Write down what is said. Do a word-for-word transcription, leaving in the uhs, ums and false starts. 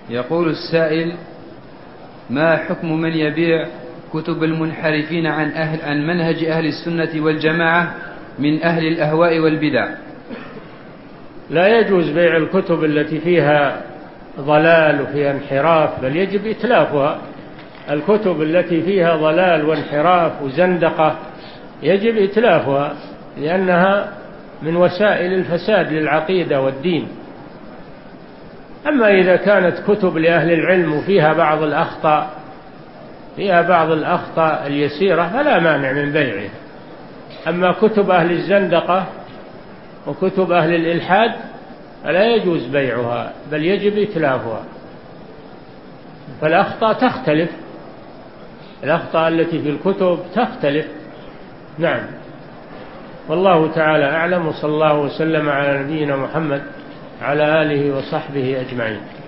يقول السائل: ما حكم من يبيع كتب المنحرفين عن, أهل عن منهج أهل السنة والجماعة من أهل الأهواء والبدع؟ لا يجوز بيع الكتب التي فيها ضلال وفيها انحراف، بل يجب إتلافها. الكتب التي فيها ضلال وانحراف وزندقة يجب إتلافها، لأنها من وسائل الفساد للعقيدة والدين. أما إذا كانت كتب لأهل العلم وفيها بعض الأخطاء فيها بعض الأخطاء اليسيرة فلا مانع من بيعها. أما كتب أهل الزندقة وكتب أهل الإلحاد فلا يجوز بيعها، بل يجب إتلافها. فالأخطاء تختلف، الأخطاء التي في الكتب تختلف. نعم، والله تعالى أعلم، وصلى الله وسلم على نبينا محمد على آله وصحبه أجمعين.